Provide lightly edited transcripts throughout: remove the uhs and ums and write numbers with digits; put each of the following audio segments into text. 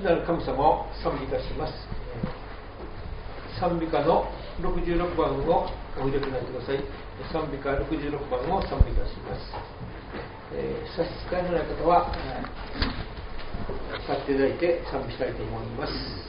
なる神様を賛美いたします。賛美歌の66番をお入れください。賛美歌66番を賛美いたします。差し支えのない方は立っていただいて賛美したいと思います。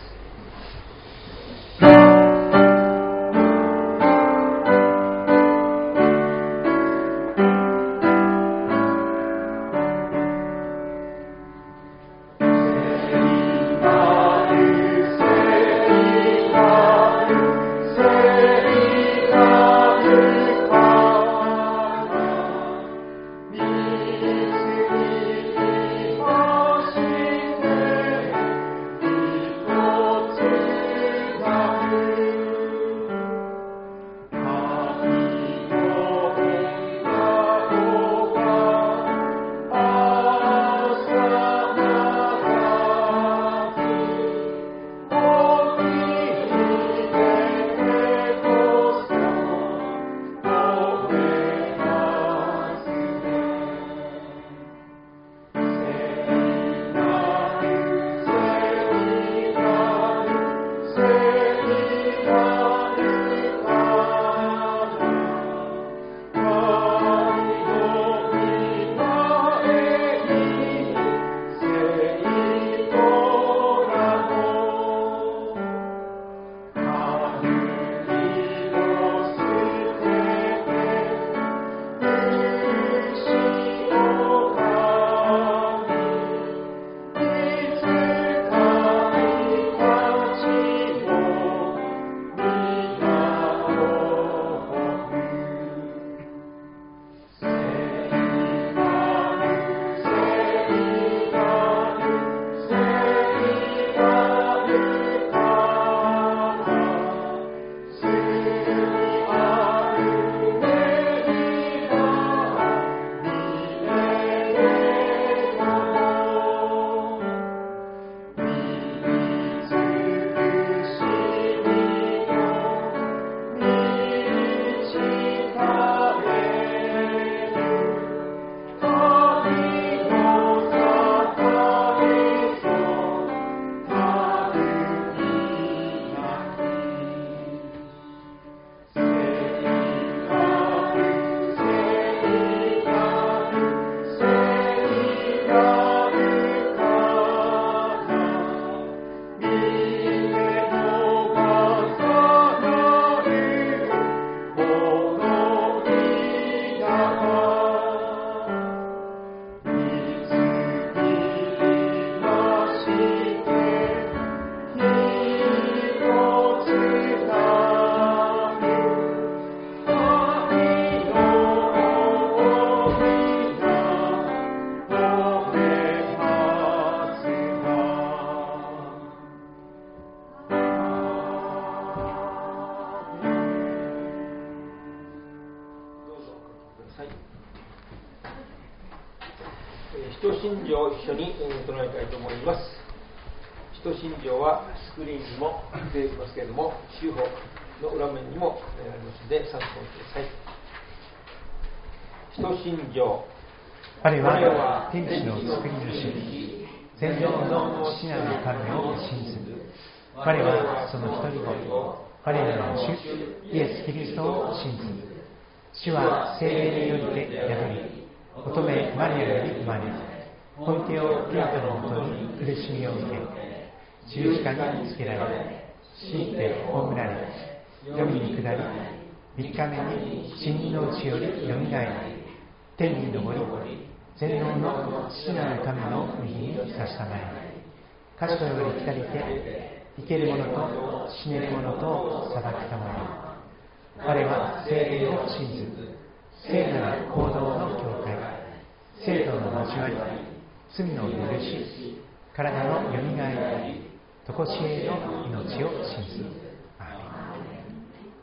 使徒信条を一緒に唱えたいと思います。使徒信条はスクリーンにも出ていますけれども、週報の裏面にもありますので参考にください。使徒信条。 我は天地の作り主、全能の父なる神を信ずる。我はその一人子、我らの主イエス・キリストを信ずる。主は聖霊によりて宿り、乙女マリアより生まれ、ポンテオ・ピラトのもとに苦しみを受け、十字架につけられ、死んで葬られ、黄泉に下り、3日目に死人のうちよりよみがえり、天に昇り、全能の父なる神の右に差したまえ、賢より来たりて、生ける者と死ねる者とを裁くたまえ。我は聖霊を信ず、聖なる行動の教会、聖徒の交わり、罪の許し、体のよみがえり、とこしえの命を信ず。アーメン。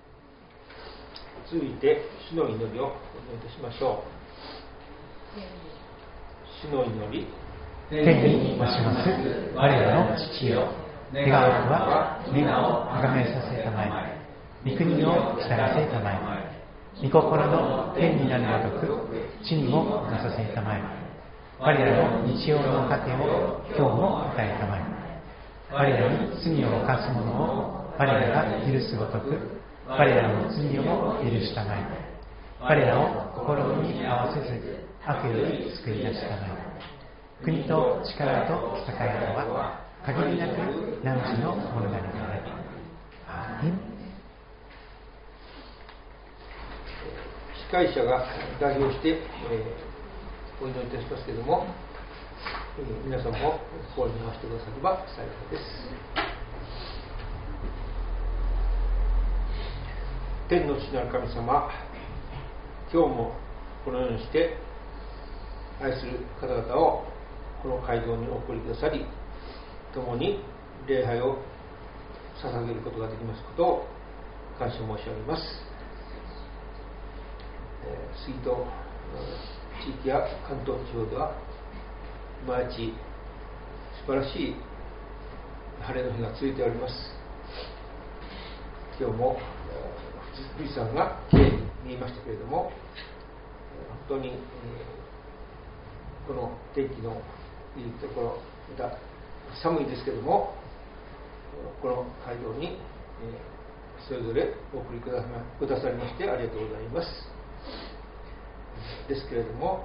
続いて主の祈りをお願いいたしましょう。主の祈り。 天におします我らの父よ、願わくは皆をあがめさせたまえ、御国を来たらせたまえ、御心の天になるごとく地にもなさせたまえ。我らの日曜の糧を今日も与えたまえ。 我らに罪を犯す者を我らが許すごとく、我らの罪をも許したまえ。我らを試みに合わせず、悪より救い出したまえ。国と力と栄えとは限りなく汝のものなりとあれ。アーメン。 司会者が代表して、お祈りいたしますけれども、皆さんも心に合わせてくだされば幸いです。天の父なる神様、今日もこのようにして愛する方々をこの会場にお送りくださり、共に礼拝を捧げることができますことを感謝申し上げます。杉戸地域や関東地方では毎日素晴らしい晴れの日が続いております。今日も富士山がきれいに見えましたけれども、本当に、この天気のいいところ、また寒いですけれども、この会場に、それぞれお送りくださりましてありがとうございます。ですけれども、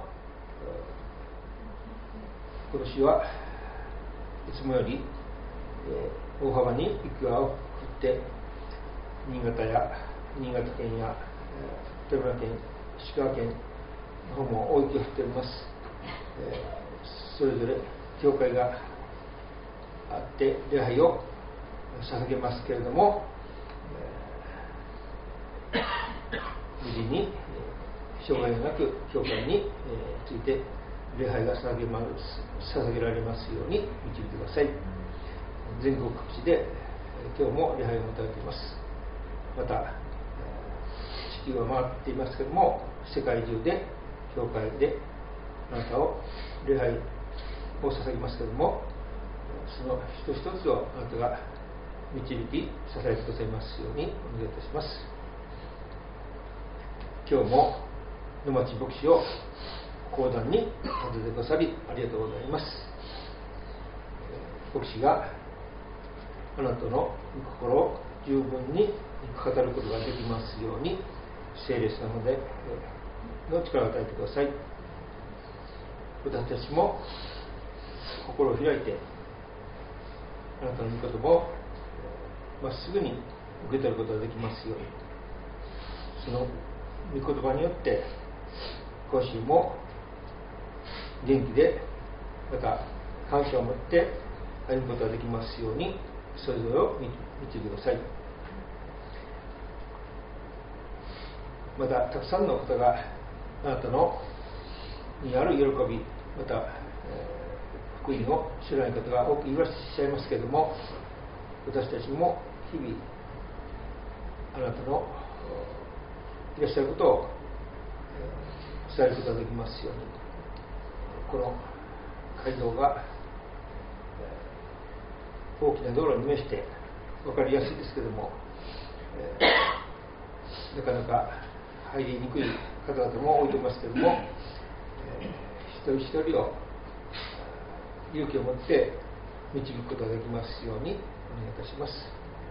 今年はいつもより、大幅に雪が降って新潟県や富山県、石川県の方も大雪が降っております。それぞれ教会があって礼拝を捧げますけれども、無事に障害がなく教会について礼拝が捧げられますように導いてください。全国各地で今日も礼拝を持たれています。また地球は回っていますけれども、世界中で教会であなたを礼拝を捧げますけれども、その一つ一つをあなたが導き支えてくださいますようにお願いいたします。今日も野町牧師を講談に訪ねてくださりありがとうございます。牧師があなたの御心を十分に語ることができますように聖霊様での力を与えてください。私たちも心を開いてあなたの御言葉をまっすぐに受け取ることができますように、その御言葉によって今週も元気でまた感謝を持って歩むことができますように、それぞれを導いてください。またたくさんの方があなたのにある喜び、また、福音を知らない方が多くいらっしゃいますけれども、私たちも日々あなたのいらっしゃることを伝えることができますように、この街道が大きな道路に面して分かりやすいですけれども、なかなか入りにくい方々も多いと思いますけれども、一人一人を勇気を持って導くことができますようにお願いいたします。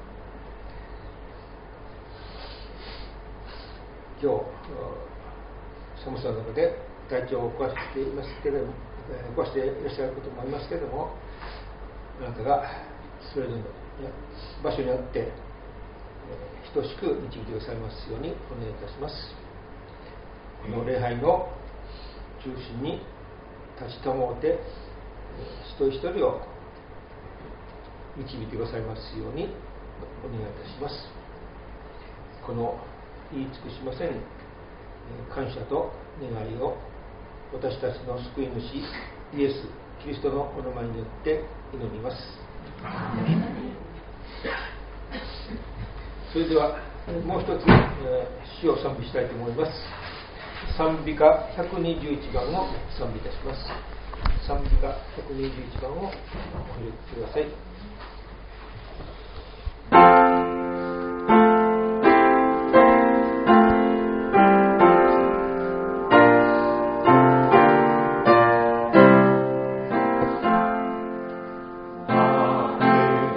今日寒さの中で体調を壊していますけれども、壊していらっしゃることもありますけれども、あなたがそれぞれの場所にあって等しく導いてくださいますようにお願いいたします。この礼拝の中心に立ち止まって一人一人を導いてくださいますようにお願いいたします。この言い尽くしません感謝と願いを私たちの救い主イエス・キリストのお名前によって祈ります。それではもう一つ、詩を賛美したいと思います。賛美歌121番を賛美いたします。賛美歌121番をお入れください。 「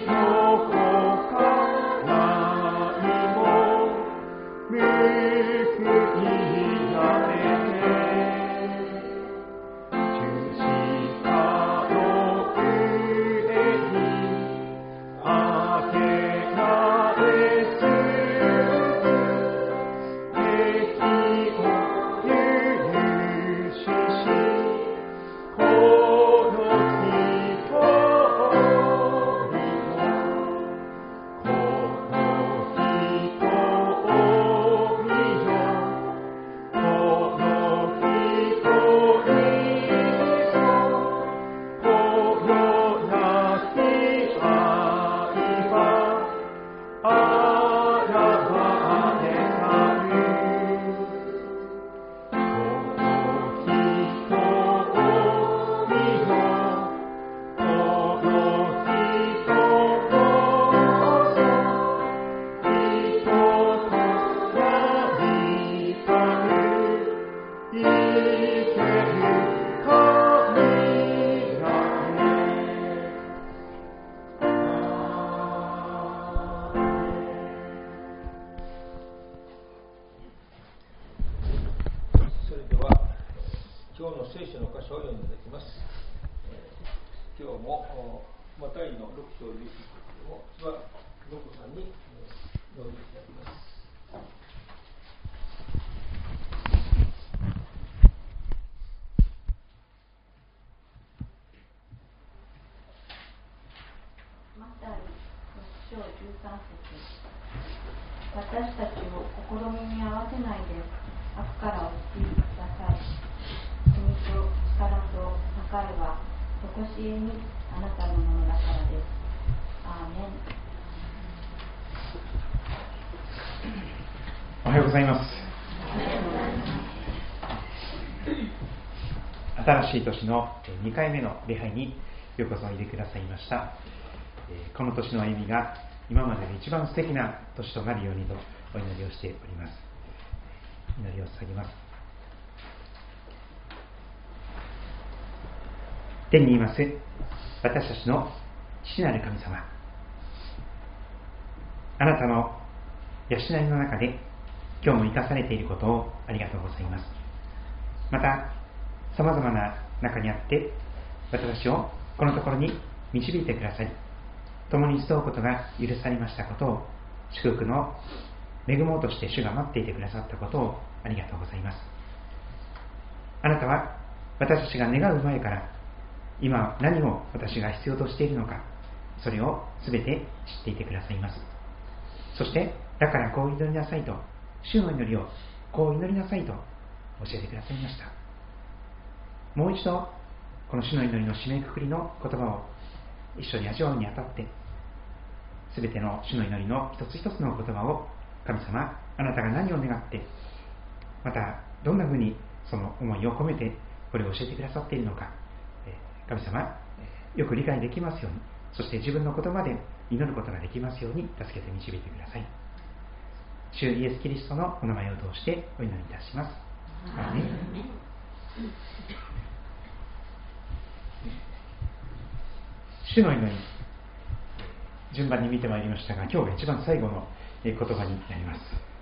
私たちを試みに合わせないで悪からお救いください。国と力と栄えは常しえにあなたのものだからです。アーメン。 おはようございます。新しい年の2回目の礼拝にようこそおいでくださいました。この年の歩みが今までで一番素敵な年となるようにとお祈りをしております。祈りを捧げます。天にいます私たちの父なる神様、あなたの養いの中で今日も生かされていることをありがとうございます。またさまざまな中にあって私たちをこのところに導いてくださり、共に集うことが許されましたことを、祝福の恵もうとして主が待っていてくださったことをありがとうございます。あなたは私たちが願う前から今何を私が必要としているのか、それを全て知っていてくださいます。そしてだからこう祈りなさいと、主の祈りをこう祈りなさいと教えてくださいました。もう一度この主の祈りの締めくくりの言葉を一緒に味わうにあたって、すべての主の祈りの一つ一つの言葉を神様、あなたが何を願って、またどんなふうにその思いを込めてこれを教えてくださっているのか、神様よく理解できますように、そして自分の言葉で祈ることができますように助けて導いてください。主イエスキリストのお名前を通してお祈りいたします。アーメン。主の祈り、順番に見てまいりましたが、今日が一番最後の言葉になります。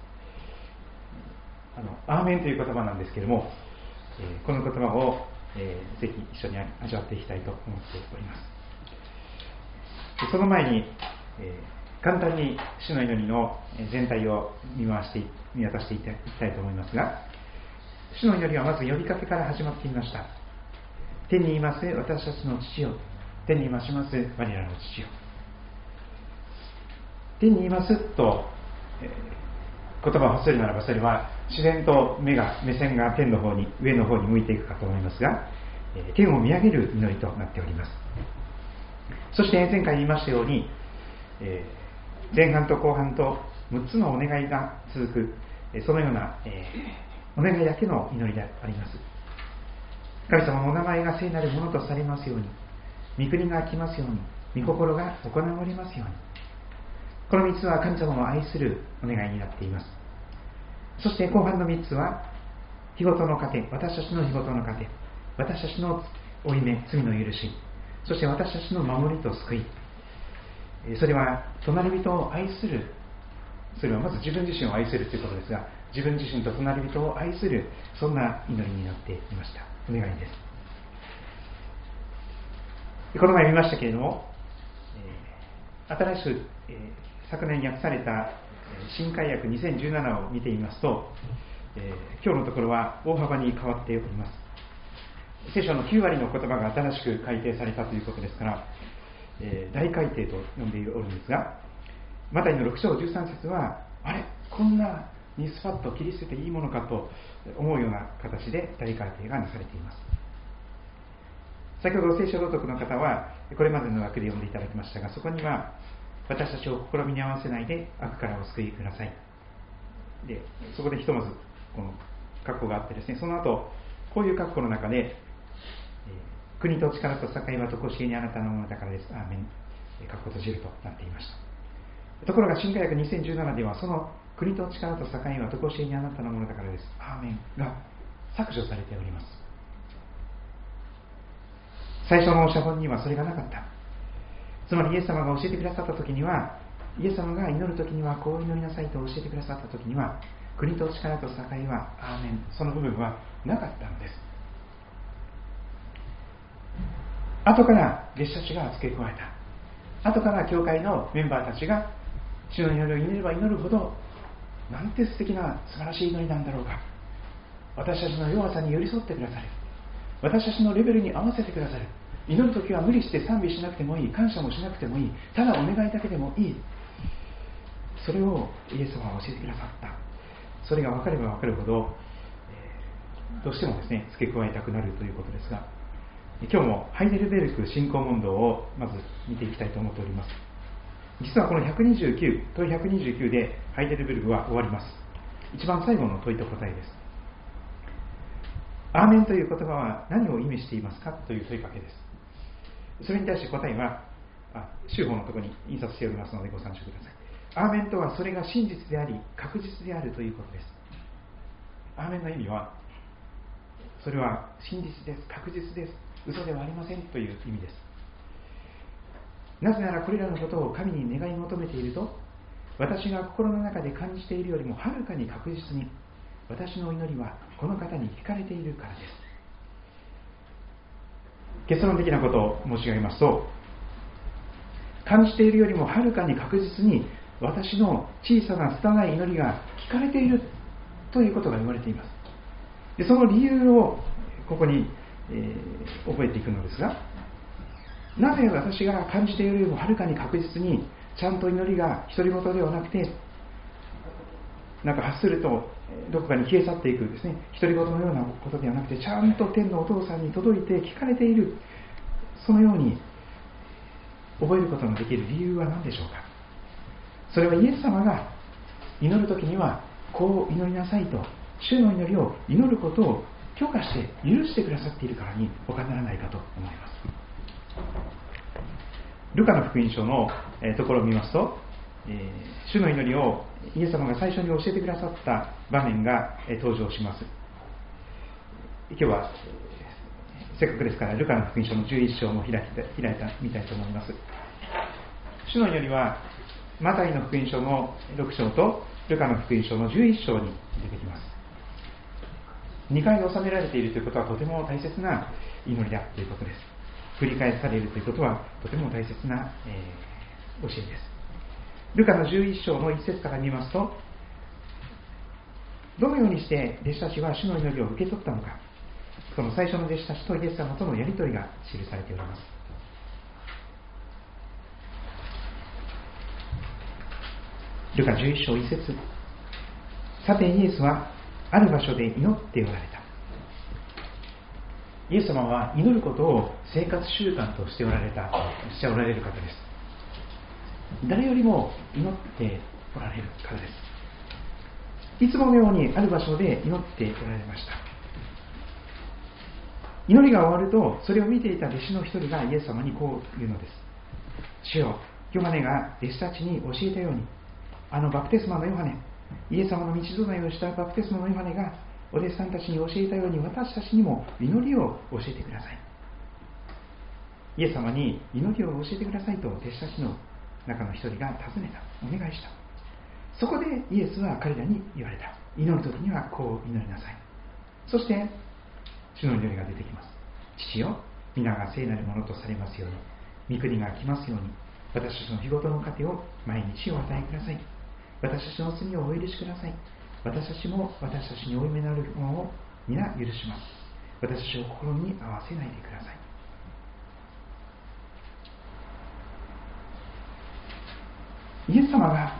アーメンという言葉なんですけれども、この言葉を、ぜひ一緒に味わっていきたいと思っております。その前に、簡単に主の祈りの全体を見渡していきたいと思いますが、主の祈りはまず呼びかけから始まっていました。天にいます私たちの父よ、天にいます我らの父よ。天にいますと、言葉を発するならば、それは自然と目線が天の方に、上の方に向いていくかと思いますが、天を見上げる祈りとなっております。そして前回言いましたように、前半と後半と6つのお願いが続く、そのような、お願いだけの祈りであります。神様のお名前が聖なるものとされますように、御国が来ますように、御心が行われますように。この3つは神様を愛するお願いになっています。そして後半の3つは、日ごとの糧、私たちの日ごとの糧、私たちの負い目、罪の許し、そして私たちの守りと救い、 それは隣人を愛する、それはまず自分自身を愛するということですが、自分自身と隣人を愛する、そんな祈りになっていました。お願いです。この前見ましたけれども、新しく、昨年訳された新改訳2017を見てみますと、今日のところは大幅に変わっております。聖書の9割の言葉が新しく改訂されたということですから、大改訂と呼んでおるんですが、マタイの6章13節は、あれ、こんなにスパッと切り捨てていいものかと思うような形で大改訂がなされています。先ほど聖書道徳の方はこれまでの枠で読んでいただきましたが、そこには私たちを試みに合わせないで悪からお救いください。で、そこでひとまずこの括弧があってですね、その後こういう括弧の中で、国と力と栄は常しえにあなたのものだからです。アーメン。括弧閉じるとなっていました。ところが新改訳2017では、その国と力と栄は常しえにあなたのものだからです。アーメンが削除されております。最初の写本にはそれがなかった。つまりイエス様が教えてくださった時には、イエス様が祈る時にはこう祈りなさいと教えてくださった時には、国と力と栄はアーメン、その部分はなかったのです。後から弟子たちが付け加えた。後から教会のメンバーたちが主の祈りを祈れば祈るほど、なんて素敵な素晴らしい祈りなんだろうか。私たちの弱さに寄り添ってくださる。私たちのレベルに合わせてくださる。祈るときは無理して賛美しなくてもいい、感謝もしなくてもいい、ただお願いだけでもいい。それをイエス様は教えてくださった。それが分かれば分かるほど、どうしてもですね、付け加えたくなるということですが、今日もハイデルベルク信仰問答をまず見ていきたいと思っております。実はこの129、問い129でハイデルベルクは終わります。一番最後の問いと答えです。アーメンという言葉は何を意味していますかという問いかけです。それに対して答えは、修法のところに印刷しておりますのでご参照ください。アーメンとはそれが真実であり確実であるということです。アーメンの意味は、それは真実です、確実です、嘘ではありませんという意味です。なぜならこれらのことを神に願い求めていると、私が心の中で感じているよりもはるかに確実に私の祈りはこの方に聞かれているからです。結論的なことを申し上げますと、感じているよりもはるかに確実に私の小さな拙い祈りが聞かれているということが言われています。で、その理由をここに、覚えていくのですが、なぜ私が感じているよりもはるかに確実にちゃんと祈りが独り言ではなくて、なんか発するとどこかに消え去っていくですね、独り言のようなことではなくて、ちゃんと天のお父さんに届いて聞かれている、そのように覚えることのできる理由は何でしょうか。それはイエス様が祈るときにはこう祈りなさいと、主の祈りを祈ることを許可して許してくださっているからに他ならないかと思います。ルカの福音書のところを見ますと、主の祈りをイエス様が最初に教えてくださった場面が登場します。今日はせっかくですからルカの福音書の11章も開いてみたいと思います。主の祈りはマタイの福音書の6章とルカの福音書の11章に出てきます。2回収められているということはとても大切な祈りだということです。繰り返されるということはとても大切な、教えです。ルカの11章の1節から見ますと、どのようにして弟子たちは主の祈りを受け取ったのか、その最初の弟子たちとイエス様とのやり取りが記されております。ルカ11章1節、さてイエスはある場所で祈っておられた。イエス様は祈ることを生活習慣としておられる方です。誰よりも祈っておられる方です。いつものようにある場所で祈っておられました。祈りが終わると、それを見ていた弟子の一人がイエス様にこう言うのです。主よ、ヨハネが弟子たちに教えたように、あのバプテスマのヨハネ、イエス様の道伝いをしたバプテスマのヨハネがお弟子さんたちに教えたように、私たちにも祈りを教えてください。イエス様に祈りを教えてくださいと弟子たちの中の一人が尋ねた、お願いした。そこでイエスは彼らに言われた。祈るときにはこう祈りなさい。そして主の祈りが出てきます。父よ、皆が聖なるものとされますように、御国が来ますように、私たちの日ごとの糧を毎日お与えください。私たちの罪をお許しください。私たちも私たちに負い目のあるものを皆許します。私たちを心に合わせないでください。イエス様が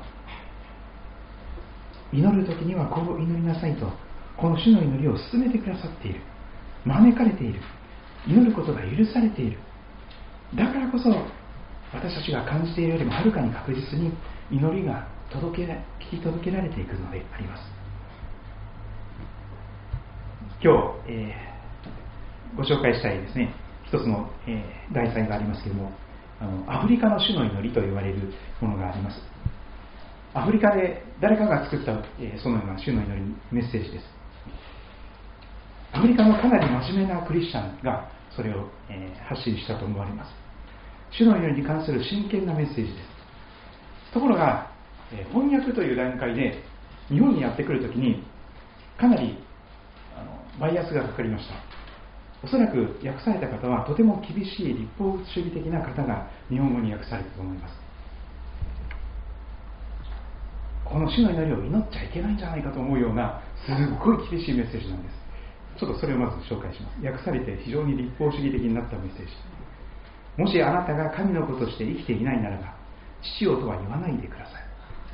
祈るときにはこう祈りなさいと、この主の祈りを進めてくださっている。招かれている。祈ることが許されている。だからこそ私たちが感じているよりもはるかに確実に祈りが聞き届けられていくのであります。今日、ご紹介したいですね、一つの、題材がありますけれども、アフリカの主の祈りと言われるものがあります。アフリカで誰かが作った、そのような主の祈りメッセージです。アフリカのかなり真面目なクリスチャンがそれを、発信したと思われます。主の祈りに関する真剣なメッセージです。ところが、翻訳という段階で日本にやってくるときにかなりバイアスがかかりました。おそらく訳された方はとても厳しい立法主義的な方が日本語に訳されたと思います。この主の祈りを祈っちゃいけないんじゃないかと思うようなすごい厳しいメッセージなんです。ちょっとそれをまず紹介します。訳されて非常に立法主義的になったメッセージ。もしあなたが神の子として生きていないならば、父よとは言わないでください。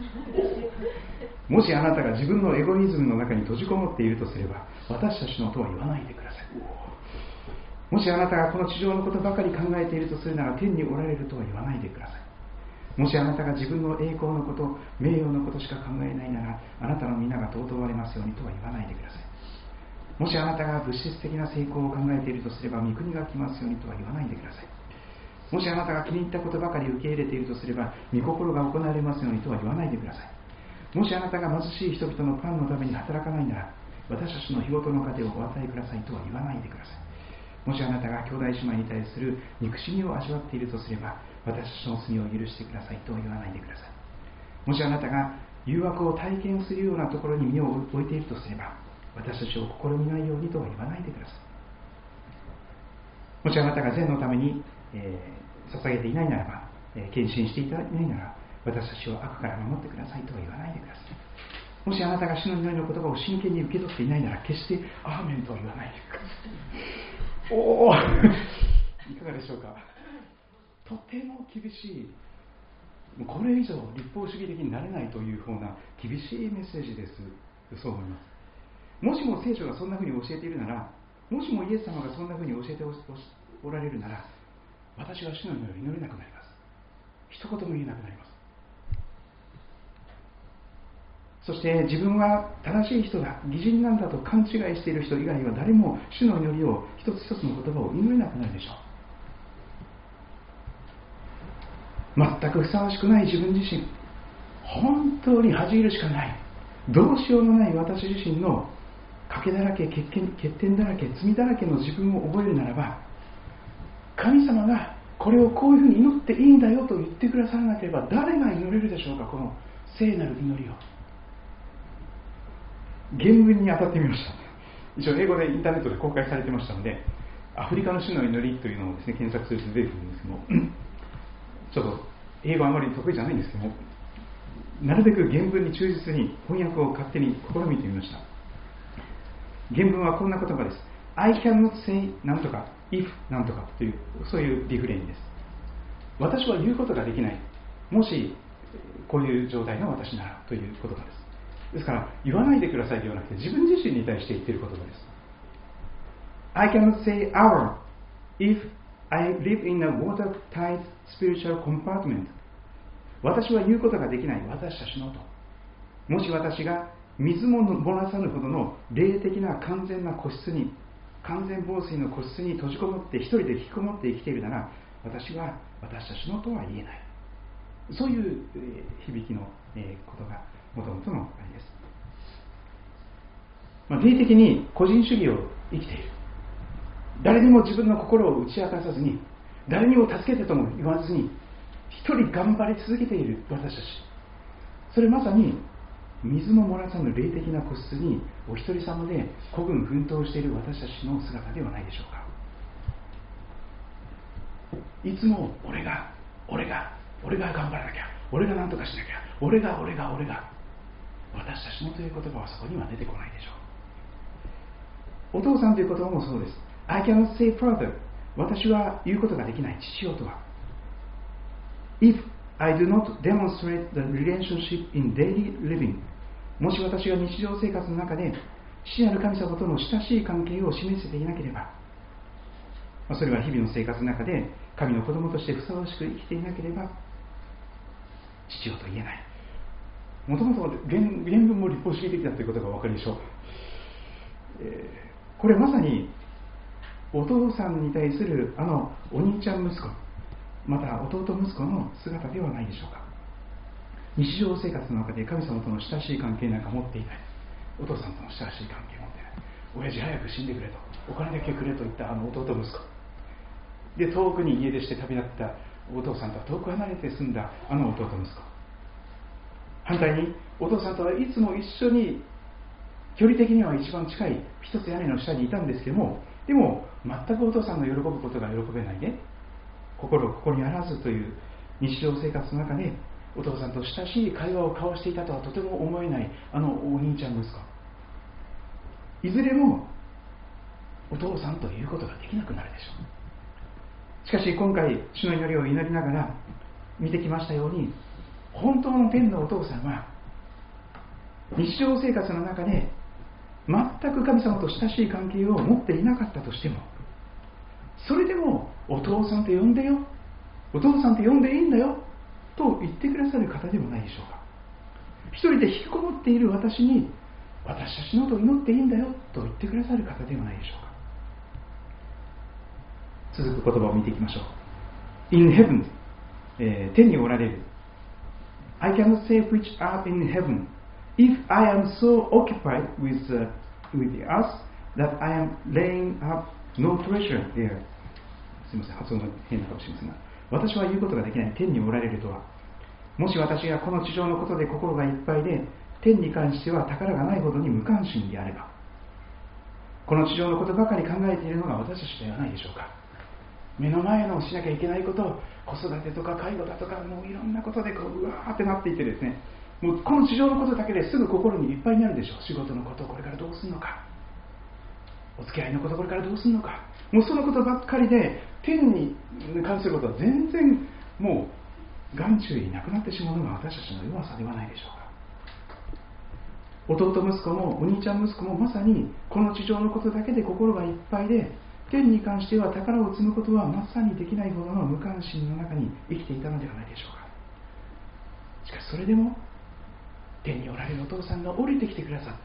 もしあなたが自分のエゴイズムの中に閉じこもっているとすれば、私たちのとは言わないでください。もしあなたがこの地上のことばかり考えているとするなら、天におられるとは言わないでください。もしあなたが自分の栄光のこと、名誉のことしか考えないなら、あなたの皆が尊ばれますようにとは言わないでください。もしあなたが物質的な成功を考えているとすれば、御国が来ますようにとは言わないでください。もしあなたが気に入ったことばかり受け入れているとすれば、御心が行われますようにとは言わないでください。もしあなたが貧しい人々のパンのために働かないなら、私たちの日ごとの糧をお与えくださいとは言わないでください。もしあなたが兄弟姉妹に対する憎しみを味わっているとすれば、私たちの罪を許してくださいとは言わないでください。もしあなたが誘惑を体験するようなところに身を置いているとすれば、私たちを試みないようにとは言わないでください。もしあなたが善のために、捧げていないならば、献身していないなら、私たちを悪から守ってくださいとは言わないでください。もしあなたが主の祈りの言葉を真剣に受け取っていないなら、決してアーメンとは言わないでください。おおいかがでしょうか。とても厳しい、これ以上立法主義的になれないというような厳しいメッセージです。そう思います。もしも聖書がそんなふうに教えているなら、もしもイエス様がそんなふうに教えておられるなら、私は主の祈りを祈れなくなります。一言も言えなくなります。そして自分は正しい人だ、義人なんだと勘違いしている人以外は誰も主の祈りを一つ一つの言葉を祈れなくなるでしょう。全くふさわしくない自分自身、本当に恥じるしかない、どうしようもない私自身の欠けだらけ、欠点だらけ、罪だらけの自分を覚えるならば、神様がこれをこういうふうに祈っていいんだよと言ってくださらなければ、誰が祈れるでしょうか。この聖なる祈りを原文に当たってみました。一応英語でインターネットで公開されてましたので、アフリカの主の祈りというのをですね、検索すると出てくるんですけども、ちょっと英語あまり得意じゃないんですけども、なるべく原文に忠実に翻訳を勝手に試みてみました。原文はこんな言葉です。 I cannot say なんとか if なんとかという、そういうリフレインです。私は言うことができない、もしこういう状態の私ならという言葉です。ですから言わないでくださいではなくて、自分自身に対して言っている言葉です。 I cannot say our if I live in a watertight spiritual compartment。 私は言うことができない、私たちのと。もし私が水も漏らさぬほどの霊的な完全な個室に、完全防水の個室に閉じこもって一人で引きこもって生きているなら、私は私たちのとは言えない。そういう響きのことがもともとのあれです。霊的に個人主義を生きている。誰にも自分の心を打ち明かさずに、誰にも助けてとも言わずに、 一人頑張り続けている私たち、それまさに水も漏らさぬ霊的な個室にお一人様で孤軍奮闘している私たちの姿ではないでしょうか。いつも俺が頑張らなきゃ、俺が何とかしなきゃ、俺が私たちのという言葉はそこには出てこないでしょう。お父さんという言葉もそうです。 I cannot say further、 私は言うことができない父親とは If I do not demonstrate the relationship in daily living、 もし私が日常生活の中で父なる神様との親しい関係を示せていなければ、それは日々の生活の中で神の子供としてふさわしく生きていなければ父親と言えない。もともと原文も立法主義的だということがお分かりでしょう。これまさにお父さんに対するお兄ちゃん息子、また弟息子の姿ではないでしょうか。日常生活の中で神様との親しい関係なんか持っていない、お父さんとの親しい関係を持っていない、親父早く死んでくれと、お金だけくれと言った弟息子で、遠くに家出して旅立ったお父さんとは遠く離れて住んだ弟息子、反対にお父さんとはいつも一緒に距離的には一番近い一つ屋根の下にいたんですけども、でも全くお父さんの喜ぶことが喜べないで、心ここにあらずという日常生活の中でお父さんと親しい会話を交わしていたとはとても思えないお兄ちゃん息子、いずれもお父さんということができなくなるでしょう。しかし今回主の祈りを祈りながら見てきましたように、本当の天のお父さんは日常生活の中で全く神様と親しい関係を持っていなかったとしても、それでもお父さんと呼んでよ、お父さんと呼んでいいんだよと言ってくださる方でもないでしょうか。一人で引きこもっている私に、私たちのことを祈っていいんだよと言ってくださる方ではないでしょうか。続く言葉を見ていきましょう。 In heaven、天におられる。 I cannot say which are in heaven if I am so occupied with the earth that I am laying up no treasure there。 すみません、発音が変なかもしれませんが、私は言うことができない天におられるとは、もし私がこの地上のことで心がいっぱいで天に関しては宝がないほどに無関心であれば、この地上のことばかり考えているのが私たちではないでしょうか。目の前のしなきゃいけないこと、子育てとか介護だとか、もういろんなことでうわーってなっていてですね、もうこの地上のことだけですぐ心にいっぱいになるでしょう。仕事のこと、これからどうするのか、お付き合いのこと、これからどうするのか、もうそのことばっかりで天に関することは全然もう眼中になくなってしまうのが私たちの弱さではないでしょうか。弟息子もお兄ちゃん息子もまさにこの地上のことだけで心がいっぱいで、天に関しては宝を積むことはまさにできないほどの無関心の中に生きていたのではないでしょうか。しかしそれでも天におられるお父さんが降りてきてくださって、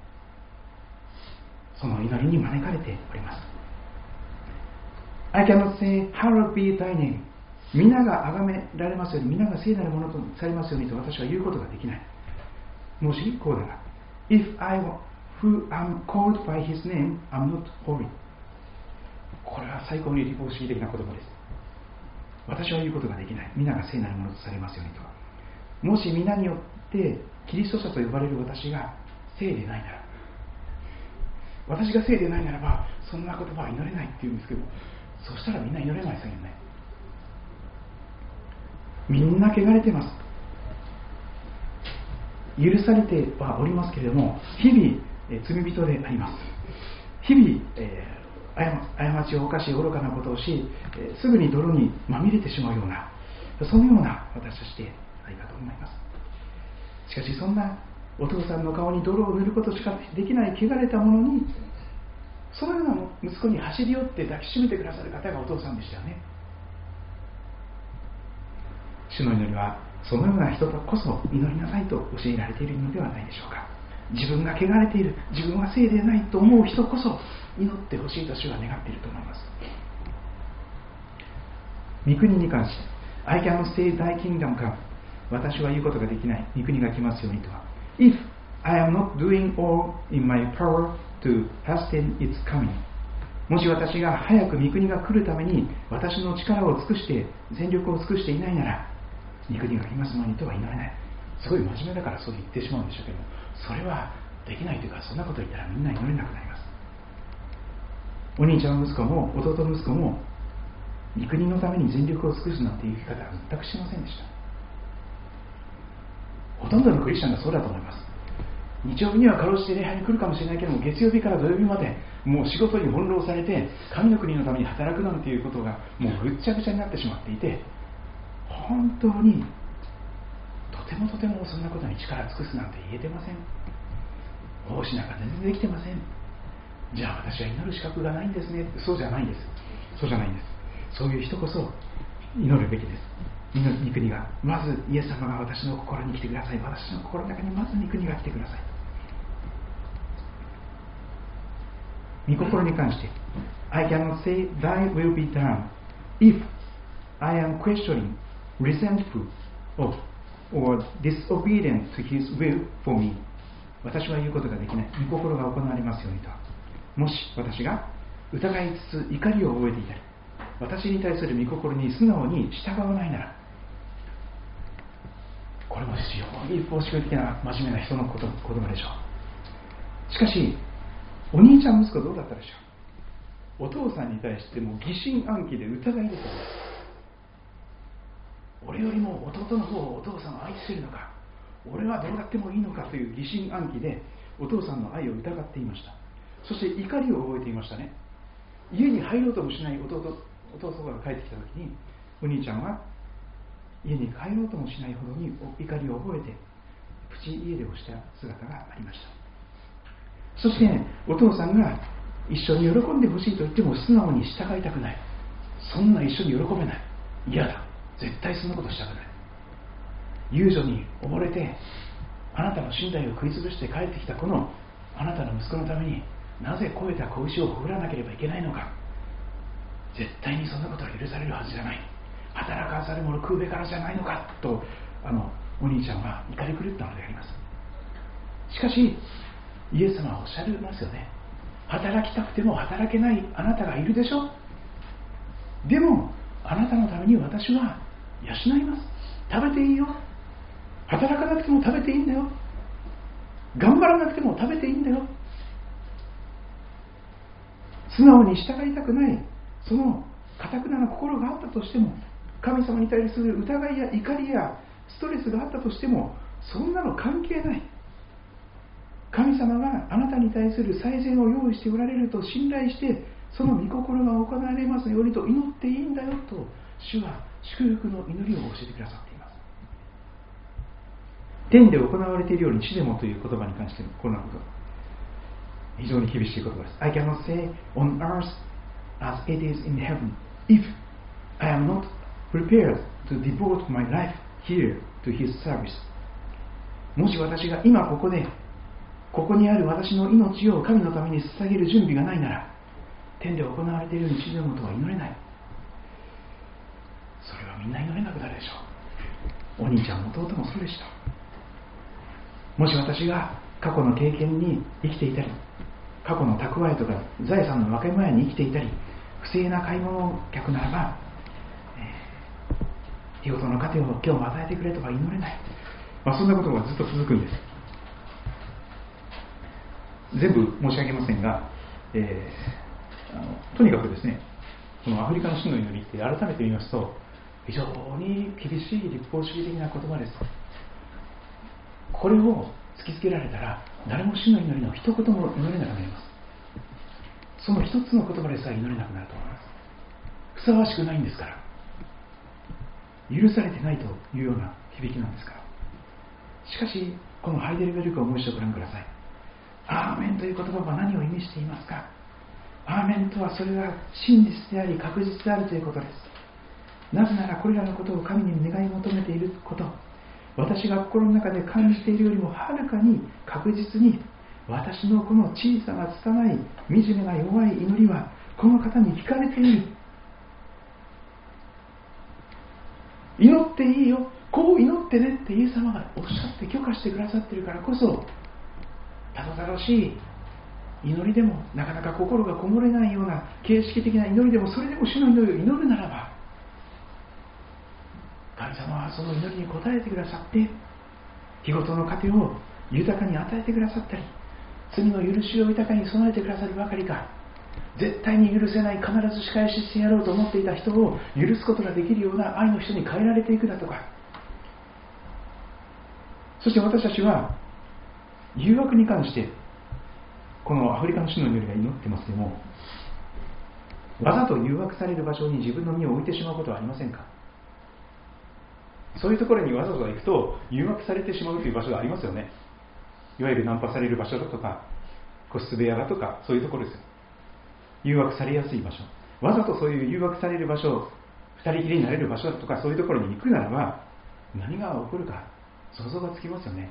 その祈りに招かれております。 I cannot say hallowed be thy name、 皆が崇められますように、皆が聖なるものとされますようにと私は言うことができない。もしこうだが If I who am called by his name am not holy、 これは最高に立法主義的な言葉です。私は言うことができない、皆が聖なるものとされますようにとは、もし皆によってキリスト者と呼ばれる私が聖でないなら、私が聖でないならばそんな言葉は祈れないって言うんですけど、そしたらみんな祈れないですよね。みんな汚れてます。許されてはおりますけれども、日々罪人であります。日々過ちを犯し愚かなことをし、すぐに泥にまみれてしまうような、そのような私たちでないかと思います。しかしそんなお父さんの顔に泥を塗ることしかできない汚れたものに、そのような息子に走り寄って抱きしめてくださる方がお父さんでしたよね。主の祈りはそのような人とこそ祈りなさいと教えられているのではないでしょうか。自分が汚れている、自分は聖でないと思う人こそ祈ってほしいと主は願っていると思います。御国に関して I cannot say thy kingdom come、 私は言うことができない、御国が来ますようにとは、 If I am not doing all in my power to hasten its coming、 もし私が早く御国が来るために私の力を尽くして全力を尽くしていないなら、御国が来ますのにとは祈れない。すごい真面目だからそう言ってしまうんでしょうけども、それはできないというか、そんなこと言ったらみんな祈れなくなります。お兄ちゃんの息子も弟の息子も御国のために全力を尽くすなんていう生き方は全くしませんでした。ほとんどのクリスチャンがそうだと思います。日曜日にはかろうじて礼拝に来るかもしれないけども、月曜日から土曜日までもう仕事に翻弄されて神の国のために働くなんていうことがもうぐっちゃぐちゃになってしまっていて、本当にとてもとてもそんなことに力を尽くすなんて言えてません。奉仕なんか全然できてません。じゃあ私は祈る資格がないんですね。そうじゃないんです。そうじゃないんです。そういう人こそ祈るべきです。御国が、まずイエス様が私の心に来てください。私の心の中にまず御国が来てください。御心に関して I cannot say thy will be done if I am questioning, resentful of or disobedient to his will for me。 私は言うことができない。御心が行われますようにと。もし私が疑いつつ怒りを覚えていたり、私に対する御心に素直に従わないなら、これも非常に一方思考的な真面目な人の言葉でしょう。しかしお兄ちゃん息子どうだったでしょう。お父さんに対しても疑心暗鬼で疑いですよね。俺よりも弟の方をお父さんは愛しているのか、俺はどうだってもいいのかという疑心暗鬼でお父さんの愛を疑っていました。そして怒りを覚えていましたね。家に入ろうともしない弟が帰ってきた時に、お兄ちゃんは家に帰ろうともしないほどに怒りを覚えてプチ家出をした姿がありました。そしてお父さんが一緒に喜んでほしいと言っても素直に従いたくない。そんな一緒に喜べない。嫌だ。絶対そんなことしたくない。遊女に溺れてあなたの信頼を食い潰して帰ってきたこのあなたの息子のためになぜ肥えた子牛を振らなければいけないのか。絶対にそんなことは許されるはずじゃない。働かざる者食うべからじゃないのかとお兄ちゃんは怒り狂ったのであります。しかしイエス様はおっしゃりますよね。働きたくても働けないあなたがいるでしょ。でもあなたのために私は養います。食べていいよ。働かなくても食べていいんだよ。頑張らなくても食べていいんだよ。素直に従いたくないその堅くなな心があったとしても、神様に対する疑いや怒りやストレスがあったとしても、そんなの関係ない。神様があなたに対する最善を用意しておられると信頼して、その御心が行われますようにと祈っていいんだよと、主は祝福の祈りを教えてくださっています。天で行われているように地でもという言葉に関してのこんなこと、非常に厳しい言葉です。I cannot say on earth as it is in heaven if I am not prepared to devote my life here to his service。 もし私が今ここにある私の命を神のために捧げる準備がないなら、天で行われているように地でもとは祈れない。それはみんな祈れなくなるでしょう。お兄ちゃんも弟もそうでした。もし私が過去の経験に生きていたり、過去の蓄えとか財産の分け前に生きていたり、不正な買い物客ならば、日ごとの糧を今日も与えてくれとか祈れない。そんなことがずっと続くんです。全部申し上げませんが、とにかくですね、このアフリカの主の祈りって改めて見ますと、非常に厳しい立法主義的な言葉です。これを突きつけられたら、誰も主の祈りの一言も祈れなくなります。その一つの言葉でさえ祈れなくなると思います。ふさわしくないんですから、許されてないというような響きなんですから。しかしこのハイデルベルクをもう一度ご覧ください。アーメンという言葉は何を意味していますか。アーメンとはそれが真実であり確実であるということです。なぜならこれらのことを神に願い求めていること、私が心の中で感じているよりもはるかに確実に、私のこの小さな拙い惨めな弱い祈りはこの方に聞かれている。祈っていいよ、こう祈ってねってイエス様がおっしゃって許可してくださっているからこそ、たどたどしい祈りでもなかなか心がこもれないような形式的な祈りでも、それでも主の祈りを祈るならば、神様はその祈りに応えてくださって、日ごとの糧を豊かに与えてくださったり、罪の許しを豊かに備えてくださるばかりか、絶対に許せない、必ず仕返ししてやろうと思っていた人を許すことができるような愛の人に変えられていくだとか、そして私たちは誘惑に関して、このアフリカの主の祈りが祈ってますけども、わざと誘惑される場所に自分の身を置いてしまうことはありませんか？そういうところにわざわざ行くと誘惑されてしまうという場所がありますよね。いわゆるナンパされる場所だとか、個室部屋だとか、そういうところですよ。誘惑されやすい場所、わざとそういう誘惑される場所、二人きりになれる場所だとか、そういうところに行くならば、何が起こるか想像がつきますよね。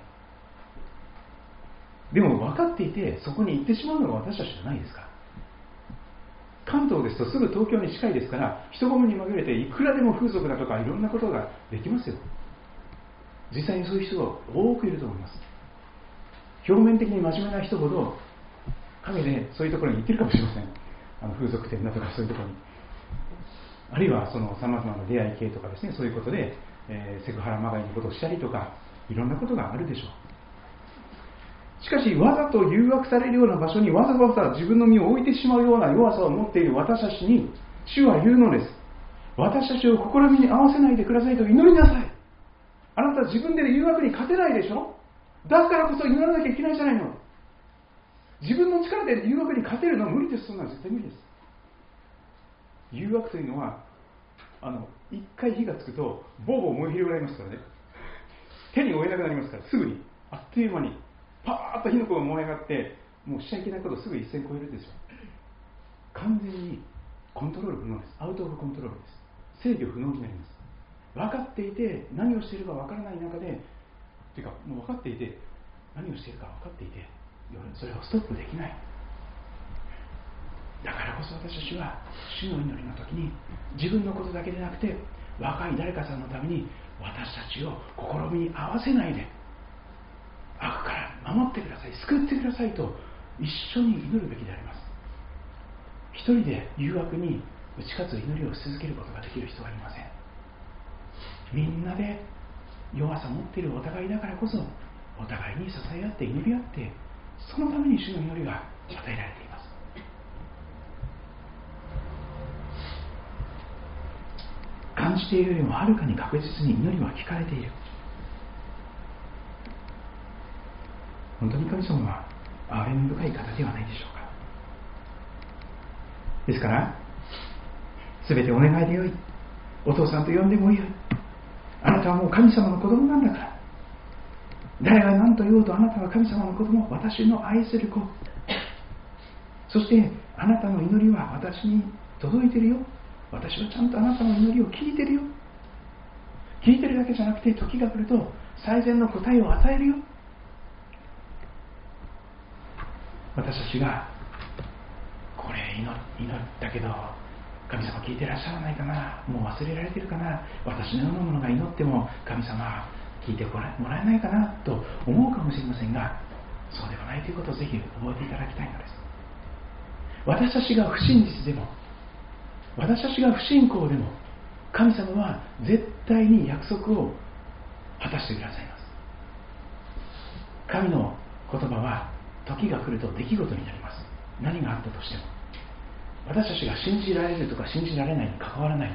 でも分かっていてそこに行ってしまうのが私たちじゃないですか。関東ですとすぐ東京に近いですから、人混みに紛れていくらでも風俗だとかいろんなことができますよ。実際にそういう人が多くいると思います。表面的に真面目な人ほど陰でそういうところに行ってるかもしれません。風俗店だとかそういうところに、あるいはそのさまざまな出会い系とかですね、そういうことで、セクハラまがいのことをしたりとか、いろんなことがあるでしょう。しかしわざと誘惑されるような場所にわざわざ自分の身を置いてしまうような弱さを持っている私たちに主は言うのです。私たちを試みに合わせないでくださいと祈りなさい。あなたは自分で誘惑に勝てないでしょ。だからこそ祈らなきゃいけないじゃないの。自分の力で誘惑に勝てるのは無理です。そんなの絶対無理です。誘惑というのは一回火がつくとボーボー燃え広がりますからね。手に負えなくなりますから、すぐにあっという間にパーッと火の粉が燃え上がって、もうしちゃいけないことをすぐ一線越えるでしょう。完全にコントロール不能です。アウトオブコントロールです。制御不能になります。分かっていて何をしているか分からない中で、というかもう分かっていて何をしているか分かっていて、それをストップできない。だからこそ私たちは主の祈りの時に自分のことだけでなくて、若い誰かさんのために私たちを試みに合わせないで、悪から守ってください、救ってくださいと一緒に祈るべきであります。一人で誘惑に打ち勝つ祈りをし続けることができる人はいません。みんなで弱さを持っているお互いだからこそ、お互いに支え合って祈り合って、そのために主の祈りが与えられています。感じているよりもはるかに確実に祈りは聞かれている。本当に神様は憐れみ深い方ではないでしょうか。ですから全てお願いでよい、お父さんと呼んでもよい、あなたはもう神様の子供なんだから、誰が何と言おうとあなたは神様の子供、私の愛する子、そしてあなたの祈りは私に届いているよ、私はちゃんとあなたの祈りを聞いているよ、聞いてるだけじゃなくて時が来ると最善の答えを与えるよ。私たちがこれ祈ったけど神様聞いてらっしゃらないかな、もう忘れられてるかな、私のようなものが祈っても神様聞いてもらえないかなと思うかもしれませんが、そうではないということをぜひ覚えていただきたいのです。私たちが不真実でも、私たちが不信仰でも、神様は絶対に約束を果たしてくださいます。神の言葉は時が来ると出来事になります。何があったとしても私たちが信じられるとか信じられないに関わらない。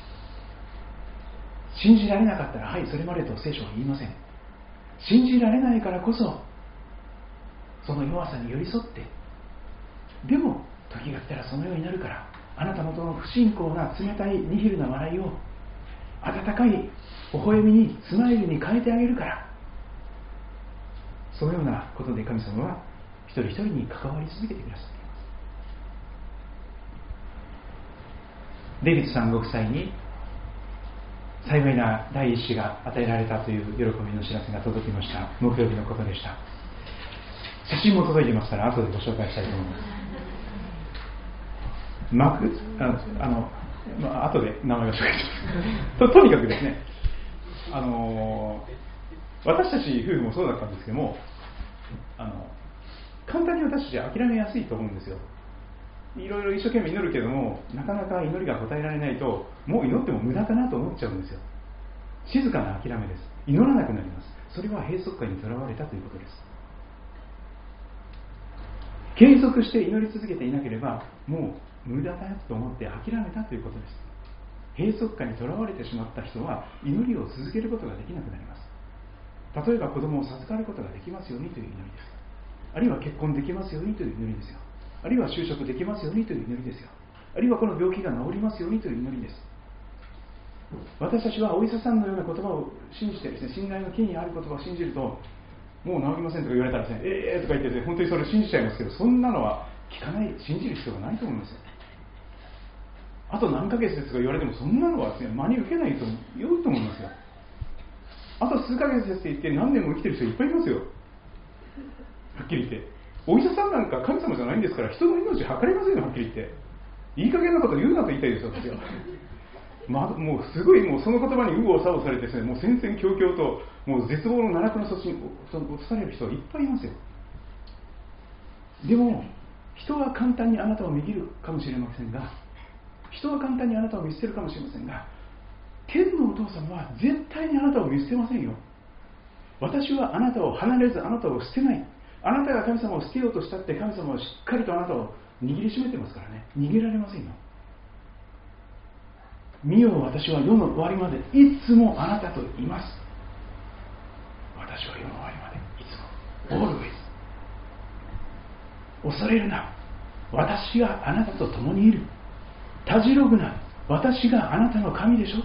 信じられなかったらはいそれまでと聖書は言いません。信じられないからこそその弱さに寄り添って、でも時が来たらそのようになるから、あなたのその不信仰な冷たいニヒルな笑いを温かい微笑みにスマイルに変えてあげるから、そのようなことで神様は一人一人に関わり続けてくださっています。デイビッドさんご夫妻に幸いな第一子が与えられたという喜びの知らせが届きました。木曜日のことでした。写真も届いてますから後でご紹介したいと思います。後で名前を紹介しますとにかくですね、私たち夫婦もそうだったんですけども、 簡単に私たち諦めやすいと思うんですよ。いろいろ一生懸命祈るけども、なかなか祈りが応えられないと、もう祈っても無駄かなと思っちゃうんですよ。静かな諦めです。祈らなくなります。それは閉塞感にとらわれたということです。継続して祈り続けていなければ、もう無駄だと思って諦めたということです。閉塞感にとらわれてしまった人は祈りを続けることができなくなります。例えば子供を授かることができますようにという祈りです。あるいは結婚できますようにという祈りですよ。あるいは就職できますようにという祈りですよ。あるいはこの病気が治りますようにという祈りです。私たちはお医者さんのような言葉を信じてですね、信頼の権威ある言葉を信じると、もう治りませんとか言われたらですね、とか言ってですね、本当にそれを信じちゃいますけど、そんなのは聞かない、信じる必要がないと思いますよ。あと何ヶ月ですとか言われても、そんなのはですね、真に受けないと良いと思いますよ。あと数ヶ月ですって言って何年も生きてる人いっぱいいますよ。はっきり言って。お医者さんなんか神様じゃないんですから、人の命測れませんよ、はっきり言って。いい加減なこと言うなと言いたいですよ、私は。もうすごい、もうその言葉に右往左往されてですね、もう戦々恐々と、もう絶望の奈落の底に落とされる人はいっぱいいますよ。でも、人は簡単にあなたを握るかもしれませんが、人は簡単にあなたを見捨てるかもしれませんが、天のお父様は絶対にあなたを見捨てませんよ。私はあなたを離れずあなたを捨てない。あなたが神様を捨てようとしたって神様はしっかりとあなたを握りしめてますからね。逃げられませんよ。見よ、私は世の終わりまでいつもあなたといます。私は世の終わりまでいつも Always。 恐れるな、私があなたと共にいる。たじろぐな、私があなたの神でしょ。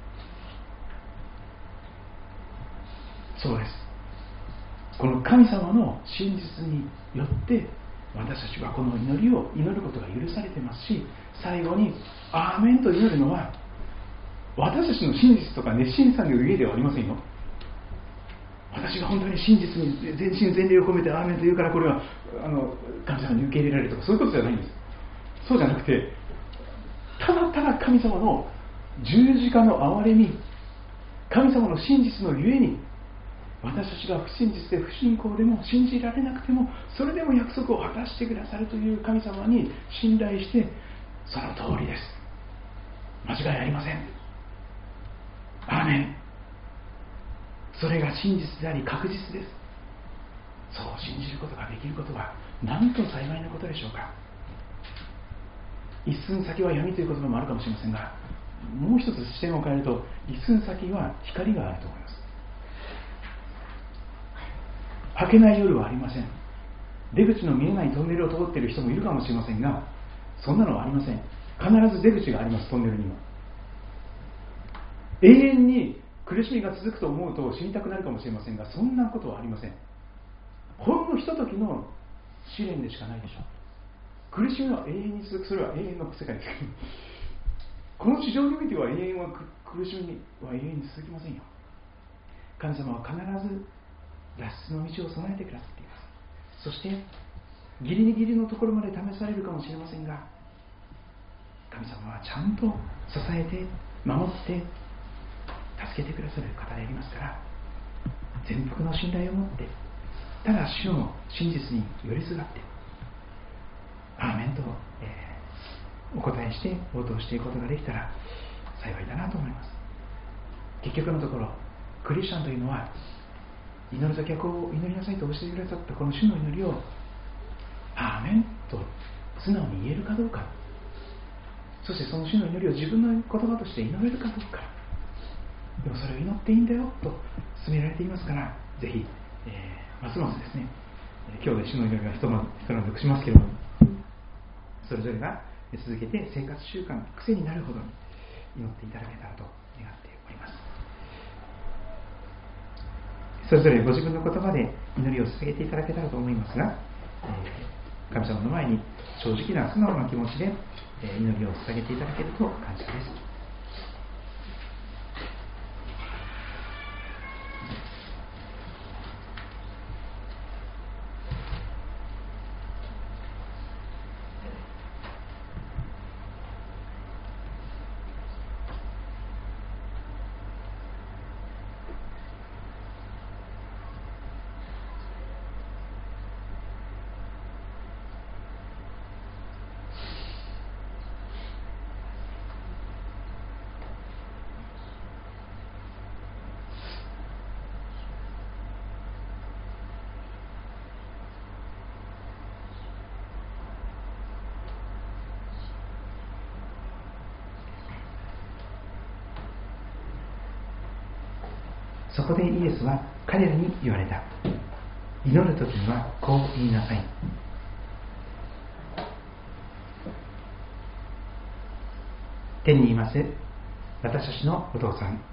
そうです。この神様の真実によって私たちはこの祈りを祈ることが許されてますし、最後にアーメンと祈るのは私たちの真実とか熱心さの上ではありませんよ。私が本当に真実に全身全霊を込めてアーメンと言うから、これは神様に受け入れられるとか、そういうことじゃないんです。そうじゃなくて、ただただ神様の十字架の憐れみ、神様の真実のゆえに、私たちが不真実で不信仰でも信じられなくても、それでも約束を果たしてくださるという神様に信頼して、その通りです、間違いありません、アーメン。それが真実であり確実です。そう信じることができることはなんと幸いなことでしょうか。一寸先は闇という言葉もあるかもしれませんが、もう一つ視点を変えると、一寸先は光があると思います。明けない夜はありません。出口の見えないトンネルを通っている人もいるかもしれませんが、そんなのはありません。必ず出口があります。トンネルには永遠に苦しみが続くと思うと死にたくなるかもしれませんが、そんなことはありません。ほんのひとときの試練でしかないでしょう。苦しみは永遠に続く。それは永遠の世界ですけど、この地上においては永遠は苦しみは永遠に続きませんよ。神様は必ず脱出の道を備えてくださっています。そしてギリギリのところまで試されるかもしれませんが、神様はちゃんと支えて守って助けてくださる方でありますから、全幅の信頼を持って、ただ主の真実に寄りすがってアーメンと、お答えして応答していくことができたら幸いだなと思います。結局のところ、クリスチャンというのは、祈るときはこう祈りなさいと教えてくださったこの主の祈りをアーメンと素直に言えるかどうか、そしてその主の祈りを自分の言葉として祈れるかどうか、でもそれを祈っていいんだよと勧められていますから、ぜひ、ますますですね、今日で主の祈りが一晩読しますけれども、それぞれが続けて生活習慣、癖になるほどに祈っていただけたらと願っております。それぞれご自分の言葉で祈りを捧げていただけたらと思いますが、神様の前に正直な素直な気持ちで祈りを捧げていただけると感謝です。 そこでイエスは彼らに言われた。祈るときにはこう言いなさい。天にいます私たちのお父さん、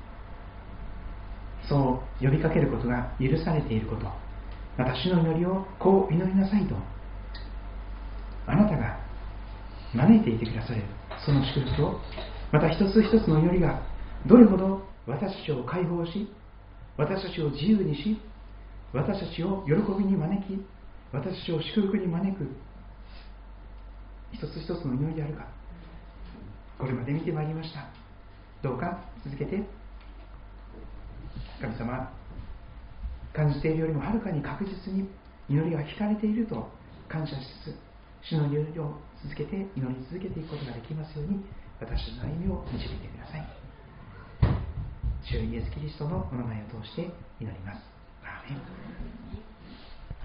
そう呼びかけることが許されていること、私の祈りをこう祈りなさいと、あなたが招いていてくださるその祝福を、また一つ一つの祈りがどれほど私たちを解放し、私たちを自由にし、私たちを喜びに招き、私たちを祝福に招く一つ一つの祈りであるか、これまで見てまいりました。どうか続けて、神様、感じているよりもはるかに確実に祈りが聞かれていると感謝しつつ、主の祈りを続けて祈り続けていくことができますように、私たちの歩みを導いてください。主イエスキリストのお名前を通して祈ります。アーメン。